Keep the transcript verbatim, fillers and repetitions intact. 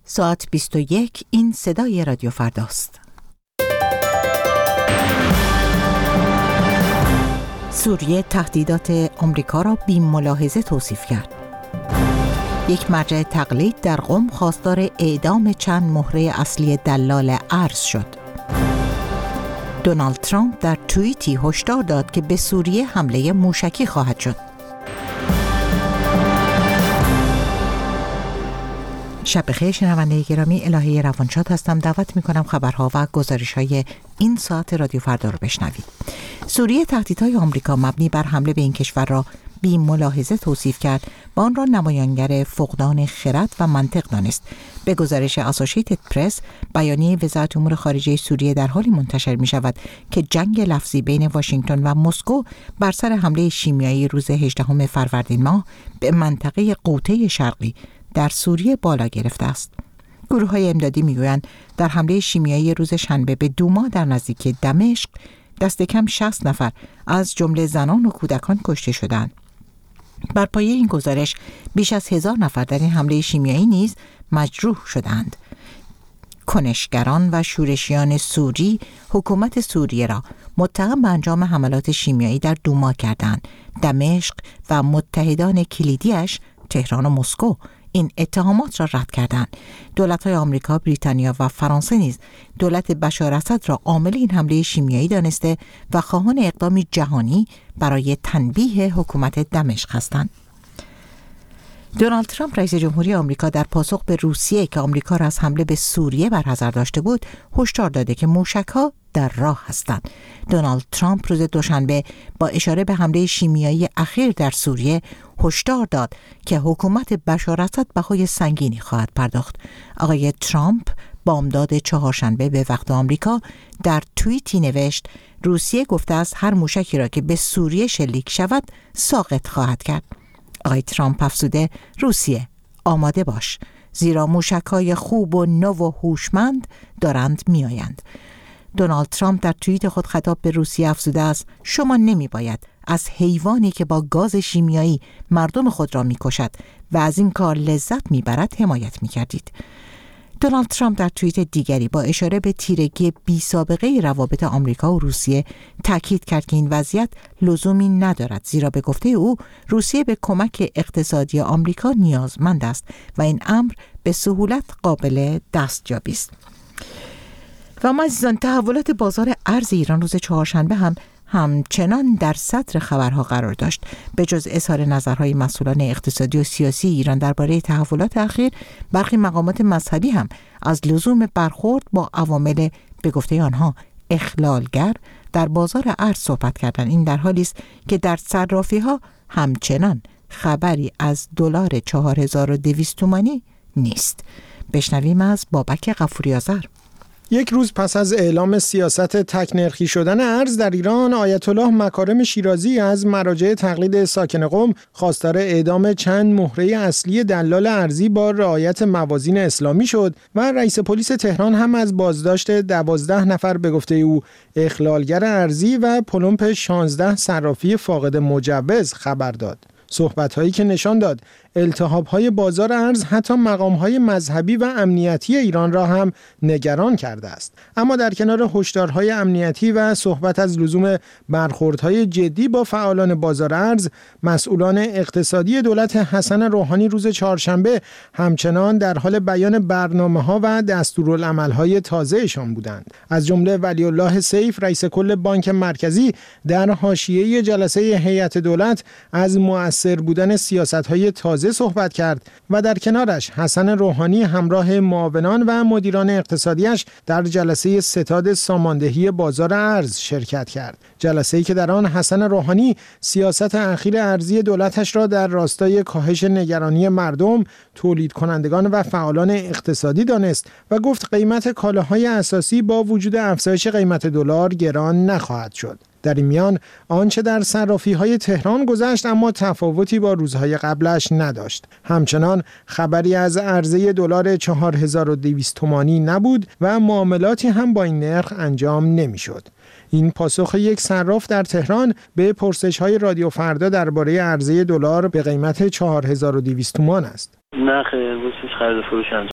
ساعت بیست و یک. این صدای رادیو فرداست. سوریه تهدیدات آمریکا را بی ملاحظه توصیف کرد. یک مرجع تقلید در قم خواستار اعدام چند مهره اصلی دلال ارز شد. دونالد ترامپ در توییتی هشدار داد که به سوریه حمله موشکی خواهد شد. شب بخیر شنونده گرامی، الهه روانشاد هستم. دعوت می‌کنم خبرها و گزارش‌های این ساعت رادیو فردا رو بشنوید. سوریه تهدیدهای آمریکا مبنی بر حمله به این کشور را بی ملاحظه توصیف کرد و آن را نمایانگر فقدان خرد و منطق دانست. به گزارش اسوسییتد پرس، بیانیه وزارت امور خارجه سوریه در حالی منتشر می شود که جنگ لفظی بین واشنگتن و مسکو بر سر حمله شیمیایی روز هجدهم فروردین ماه به منطقه غوطه شرقی در سوریه بالا گرفته است. گروه‌های امدادی می‌گویند در حمله شیمیایی روز شنبه به دوما در نزدیکی دمشق دست کم شصت نفر از جمله زنان و کودکان کشته شدند. بر پایه این گزارش بیش از هزار نفر در این حمله شیمیایی نیز مجروح شدند. کنشگران و شورشیان سوری حکومت سوریه را متهم به انجام حملات شیمیایی در دوما کردند. دمشق و متحدان کلیدیش تهران و مسکو این اتهامات را رد کردند. دولت‌های آمریکا، بریتانیا و فرانسه نیز دولت بشار اسد را عامل این حمله شیمیایی دانسته و خواهان اقدامی جهانی برای تنبیه حکومت دمشق هستند. دونالد ترامپ رئیس جمهوری آمریکا در پاسخ به روسیه که آمریکا را از حمله به سوریه برحذر داشته بود، هشدار داده که موشک‌ها در راه هستند. دونالد ترامپ روز دوشنبه با اشاره به حمله شیمیایی اخیر در سوریه هشدار داد که حکومت بشار اسد بهای سنگینی خواهد پرداخت. آقای ترامپ بامداد چهارشنبه به وقت آمریکا در توییتی نوشت: روسیه گفته است هر موشکی را که به سوریه شلیک شود ساقط خواهد کرد. آقای ترامپ افزوده: روسیه آماده باش، زیرا موشک‌های خوب و نو و هوشمند دارند می‌آیند. دونالد ترامپ در توییت خود خطاب به روسیه افزوده است: شما نمی باید از حیوانی که با گاز شیمیایی مردم خود را می کشد و از این کار لذت می برد حمایت می کردید. دونالد ترامپ در توییت دیگری با اشاره به تیرگی بی سابقه روابط آمریکا و روسیه تاکید کرد که این وضعیت لزومی ندارد، زیرا به گفته او روسیه به کمک اقتصادی آمریکا نیازمند است و این امر به سهولت قابل دستیابی است. و ما عزیزان، تحولات بازار ارز ایران روز چهارشنبه هم همچنان در صدر خبرها قرار داشت. به جز اظهار نظرهای مسئولان اقتصادی و سیاسی ایران درباره تحولات اخیر، برخی مقامات مذهبی هم از لزوم برخورد با عوامل به گفته آنها اخلالگر در بازار ارز صحبت کردند. این در حالی است که در صرافی‌ها همچنان خبری از دلار چهار هزار و دویست تومانی نیست. بشنویم از بابک غفوری آذر. یک روز پس از اعلام سیاست تک‌نرخی شدن ارز در ایران، آیت الله مکارم شیرازی از مراجع تقلید ساکن قم خواستار اعدام چند مهره اصلی دلال ارزی با رعایت موازین اسلامی شد و رئیس پلیس تهران هم از بازداشت دوازده نفر به گفته او اخلالگر ارزی و پلمپ شانزده صرافی فاقد مجوز خبر داد. صحبت‌هایی که نشان داد التهاب‌های بازار ارز حتی مقام‌های مذهبی و امنیتی ایران را هم نگران کرده است. اما در کنار هشدارهای امنیتی و صحبت از لزوم برخوردهای جدی با فعالان بازار ارز، مسئولان اقتصادی دولت حسن روحانی روز چهارشنبه همچنان در حال بیان برنامه‌ها و دستورالعمل‌های تازه‌شان بودند. از جمله ولی الله سیف، رئیس کل بانک مرکزی، در حاشیه جلسه هیئت دولت از مؤثر بودن سیاست‌های تازه صحبت کرد و در کنارش حسن روحانی همراه معاونان و مدیران اقتصادیش در جلسه ستاد ساماندهی بازار ارز شرکت کرد. جلسه‌ای که در آن حسن روحانی سیاست اخیر ارزی دولتش را در راستای کاهش نگرانی مردم، تولید کنندگان و فعالان اقتصادی دانست و گفت قیمت کالاهای اساسی با وجود افزایش قیمت دلار گران نخواهد شد. در این میان آنچه در صرافی‌های تهران گذشت اما تفاوتی با روزهای قبلش نداشت. همچنان خبری از عرضه دلار چهار هزار و دویست تومانی نبود و معاملاتی هم با این نرخ انجام نمی‌شد. این پاسخ یک صراف در تهران به پرسش‌های رادیو فردا درباره عرضه دلار به قیمت چهار هزار و دویست تومان است. نه خیر، روزش خرید و فروش انجام